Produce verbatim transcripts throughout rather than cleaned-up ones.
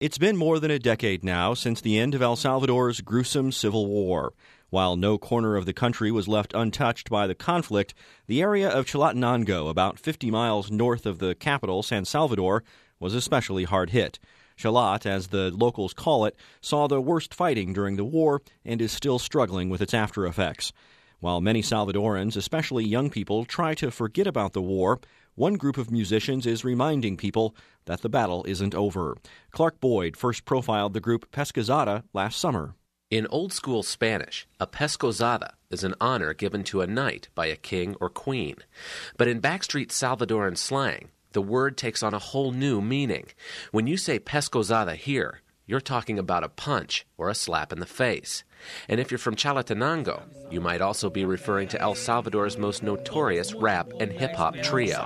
It's been more than a decade now since the end of El Salvador's gruesome civil war. While no corner of the country was left untouched by the conflict, the area of Chalatenango, about fifty miles north of the capital, San Salvador, was especially hard hit. Chalat, as the locals call it, saw the worst fighting during the war and is still struggling with its after effects. While many Salvadorans, especially young people, try to forget about the war, one group of musicians is reminding people that the battle isn't over. Clark Boyd first profiled the group Pescozada last summer. In old-school Spanish, a pescozada is an honor given to a knight by a king or queen. But in backstreet Salvadoran slang, the word takes on a whole new meaning. When you say pescozada here, you're talking about a punch or a slap in the face. And if you're from Chalatenango, you might also be referring to El Salvador's most notorious rap and hip-hop trio.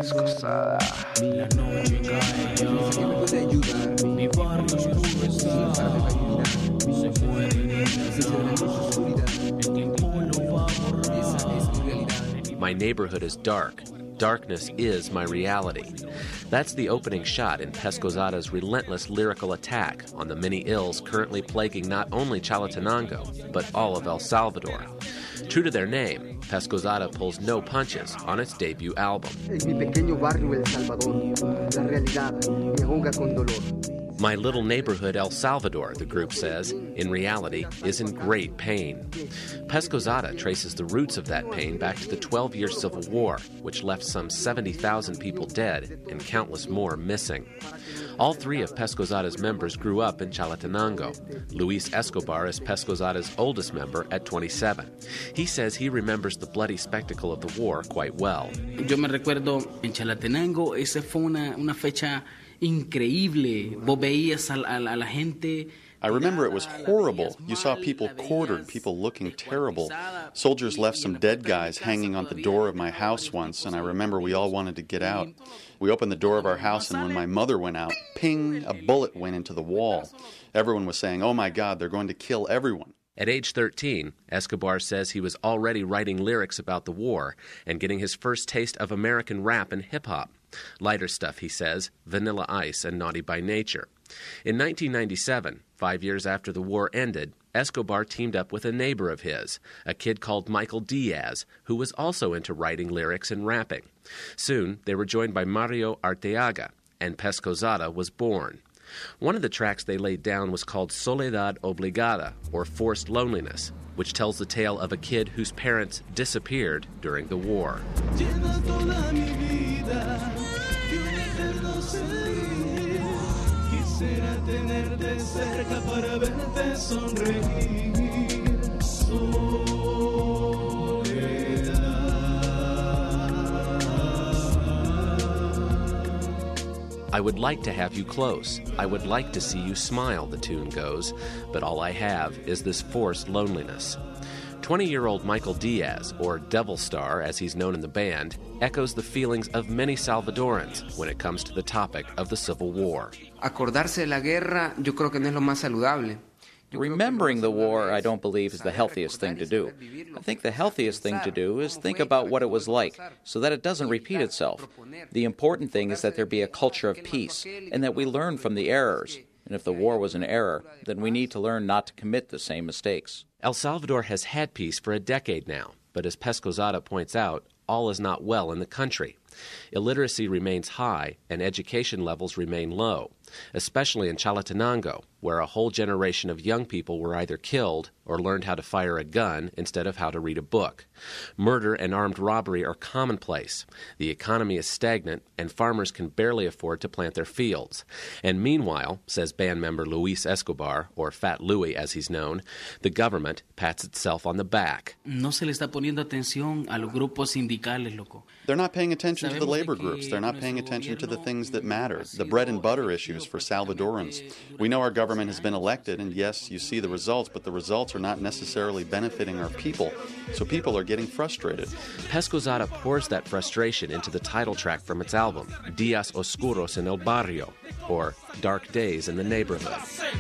My neighborhood is dark. Darkness is my reality. That's the opening shot in Pescozada's relentless lyrical attack on the many ills currently plaguing not only Chalatenango, but all of El Salvador. True to their name, Pescozada pulls no punches on its debut album. My little neighborhood El Salvador, the group says, in reality, is in great pain. Pescozada traces the roots of that pain back to the twelve-year Civil War, which left some seventy thousand people dead and countless more missing. All three of Pescozada's members grew up in Chalatenango. Luis Escobar is Pescozada's oldest member at twenty-seven. He says he remembers the bloody spectacle of the war quite well. Yo me recuerdo en Chalatenango, esa fue una, una fecha increíble. Vos veías a, a, a la gente. I remember it was horrible. You saw people quartered, people looking terrible. Soldiers left some dead guys hanging on the door of my house once, and I remember we all wanted to get out. We opened the door of our house, and when my mother went out, ping, a bullet went into the wall. Everyone was saying, "Oh my God, they're going to kill everyone." At age thirteen, Escobar says he was already writing lyrics about the war and getting his first taste of American rap and hip-hop. Lighter stuff, he says, Vanilla Ice and Naughty by Nature. In nineteen ninety-seven, five years after the war ended, Escobar teamed up with a neighbor of his, a kid called Michael Diaz, who was also into writing lyrics and rapping. Soon, they were joined by Mario Arteaga, and Pescozada was born. One of the tracks they laid down was called Soledad Obligada, or Forced Loneliness, which tells the tale of a kid whose parents disappeared during the war. I would like to have you close. I would like to see you smile, the tune goes, but all I have is this forced loneliness. twenty-year-old Michael Diaz, or Devil Star as he's known in the band, echoes the feelings of many Salvadorans when it comes to the topic of the Civil War. Acordarse de la guerra, yo creo que no es lo más saludable. Remembering the war, I don't believe, is the healthiest thing to do. I think the healthiest thing to do is think about what it was like, so that it doesn't repeat itself. The important thing is that there be a culture of peace, and that we learn from the errors. And if the war was an error, then we need to learn not to commit the same mistakes. El Salvador has had peace for a decade now, but as Pescozada points out, all is not well in the country. Illiteracy remains high, and education levels remain low, especially in Chalatenango, where a whole generation of young people were either killed or learned how to fire a gun instead of how to read a book. Murder and armed robbery are commonplace. The economy is stagnant, and farmers can barely afford to plant their fields. And meanwhile, says band member Luis Escobar, or Fat Louie as he's known, the government pats itself on the back. No se le está poniendo atención a los grupos sindicales, loco. They're not paying attention to the labor groups. They're not paying attention to the things that matter, the bread and butter issues for Salvadorans. We know our government has been elected, and yes, you see the results, but the results are not necessarily benefiting our people, so people are getting frustrated. Pescozada pours that frustration into the title track from its album, Días Oscuros en el Barrio, or Dark Days in the Neighborhood.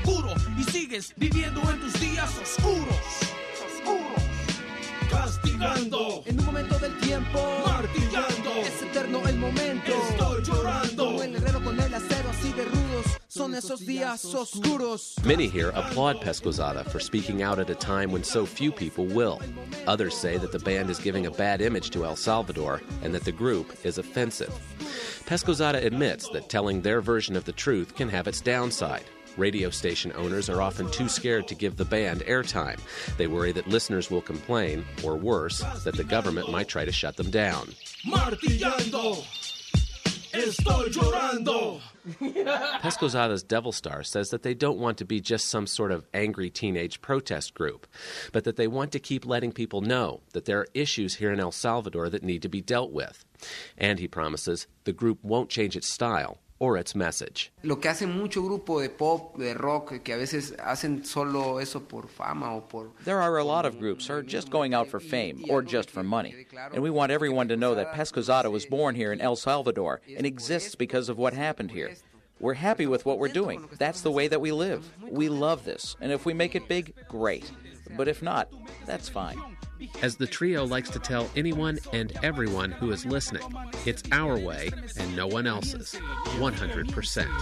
Castigando, en un momento del tiempo, martillando, es eterno el momento, estoy llorando, como el herrero con el acero así de rudos. son esos días oscuros. Many here applaud Pescozada for speaking out at a time when so few people will. Others say that the band is giving a bad image to El Salvador and that the group is offensive. Pescozada admits that telling their version of the truth can have its downside. Radio station owners are often too scared to give the band airtime. They worry that listeners will complain, or worse, that the government might try to shut them down. Martillando. Estoy llorando. Pescozada's Devil Star says that they don't want to be just some sort of angry teenage protest group, but that they want to keep letting people know that there are issues here in El Salvador that need to be dealt with. And he promises the group won't change its style or its message. Lo que hace mucho grupo de pop, de rock, que a veces hacen solo eso por fama o por... There are a lot of groups who are just going out for fame or just for money. And we want everyone to know that Pescozada was born here in El Salvador and exists because of what happened here. We're happy with what we're doing. That's the way that we live. We love this. And if we make it big, great. But if not, that's fine. As the trio likes to tell anyone and everyone who is listening, it's our way and no one else's. one hundred percent.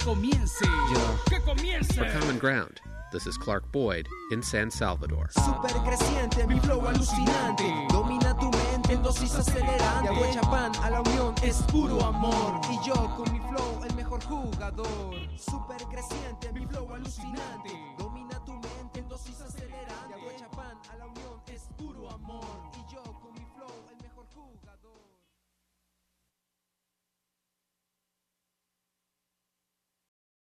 For Common Ground, this is Clark Boyd in San Salvador. Super creciente, mi flow alucinante. Domina tu mente en dosis acelerante. De Chapán a la unión es puro amor. Y yo con mi flow el mejor jugador. Super creciente, mi flow alucinante.